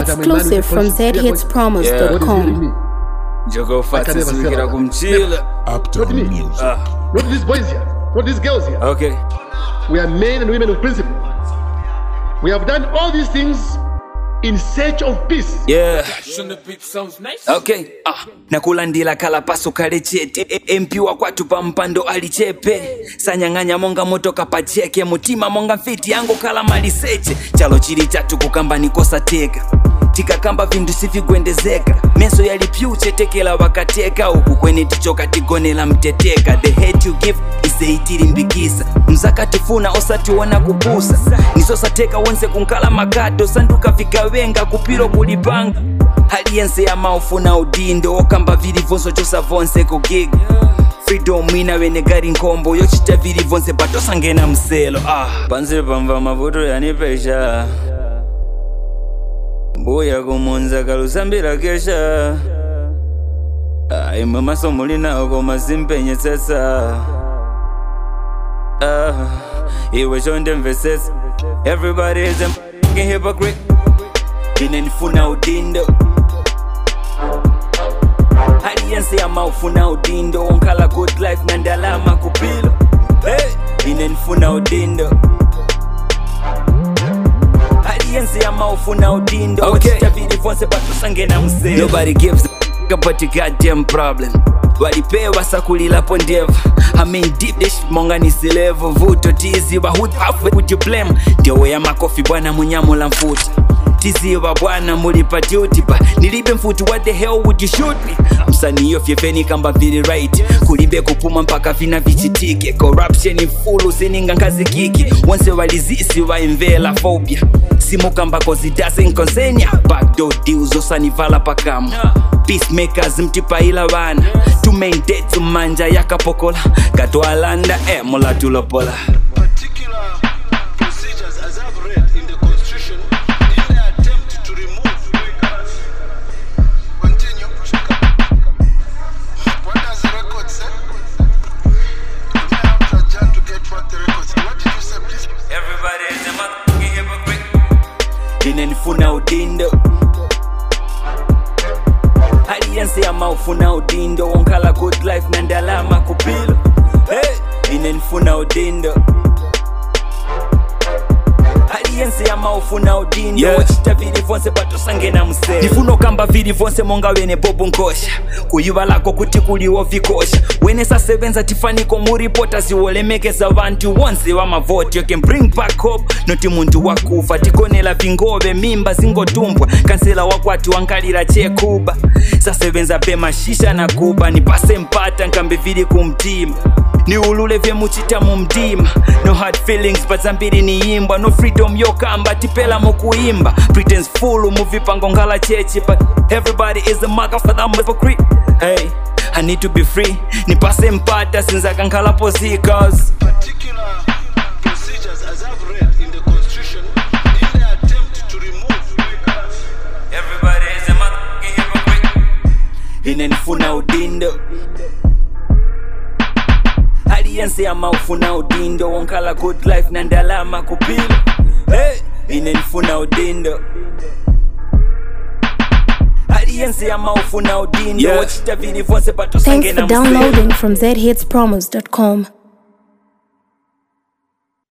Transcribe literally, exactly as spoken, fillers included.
Exclusive from z hits promos dot com. Jogo fast sikira kumchila. Not me. Uh. Not these boys here. Not these girls here. Okay. We are men and women of principle. We have done all these things in search of peace. Yeah. Shouldn't the beat sounds nice? Okay. Ah. Nakulandila kala paso kale chete. M P wa kwatu pa mpando alichepe. Sanyanganya monga motoka pacheke. Mutima monga mfiti yangu kala maliseche. Chalo chili chatu kukamba nikosa tega. Tikakamba vindu sivigwendezeka. Meso yalipyuche tekela wakateka. Huku kwenye tichoka tigonela mteteka. The hate you give is the itiri mbikisa. Mzakati funa osati wana kubusa. Nisosa teka wonse kunkala magato. Sanduka vikawenga kupiro kulipanga. Haliense ya maufuna udindo. Okamba vili vonso chosa vonse kugig. Freedom wina wene gari nkombo. Yochita vili vonse bato sangena mselo. Ah. Panse pamba mavuto yanipesha. Boya kumunza kalusambira kesha. Ai mama somulina oko mazimpenye sesa. Ah, iwe shonde mvesesa. Everybody is a fucking hypocrite. Inenifuna udindo. Haliense ya maufuna udindo. Onkala good life nandalama kupilo. Hey, inenifuna udindo. Okay. Nobody gives a f*** about your goddamn problem. Walipewa sakulila pondeva. I mean deep this shit monga nisi level. Vuto tizi wa hood half with you blame. Dewe ya makofi bwana munyamula mfuta. Tizi wa bwana mulipa duty ba. Nilibe mfutu what the hell would you shoot me? Msani yo fyefeni kamba vili right. Kulibe kupuma mpaka vina vichitike. Corruption in full useninga ngazi kiki. Once walizisi wa invela phobia. Simu kamba kozi dancing konsenya. Backdoor deals osanivala pakamu. Peacemakers mtipa ila wana. To main dead to manja yakapokola. Gato alanda eh mula tulopola. Particular procedures as I've read in the constitution in the attempt to remove. Continue. What does the record say? You may have to adjourn to get what the record says. What did you say, please? Everybody is a motherfucking hypocrite. Inenifuna udindo. Haliense ya maufuna udindo. Onkala good life nandalama kupilo. Hey, inenifuna udindo. Haliense ya maufuna udindo. Yeah. Wachita vili vonse bato sangena msele. Difuno kamba vili vonse monga wene bobu nkosha. Kuyuva lako kuti kuliwo vikosha. Wene sa sevenza tifaniko muripota ziwolemekeza vantu wonse wa mavoti. You can bring back hope. Noti muntu wakufa. Tikonela vingobe mimba zingotumbwa. Kansela wakwati wankalira che kuba. Sa sevenza pema shisha na kuba. Nipase mpata nkambe vili kumtima. Ni ulule vye muchita mumdima. No hard feelings but zambiri ni imba. No freedom yo kamba tipela mukuimba. Pretense full movie pangongala chechi. But everybody is a mother for them hypocrite. Hey, I need to be free. Nipase mpata sinza kankala posi cause Particular procedures as I've read in the constitution in the attempt to remove. everybody is a motherfucking hypocrite. Inenifuna udindo. Haliense ya maufuna udindo. Onkala good life nandalama kupilo. Hey, inenifuna udindo. Haliense ya maufuna udindo. Wachita vili vonse bato Thanks sangena for msele. downloading from z hits promos dot com.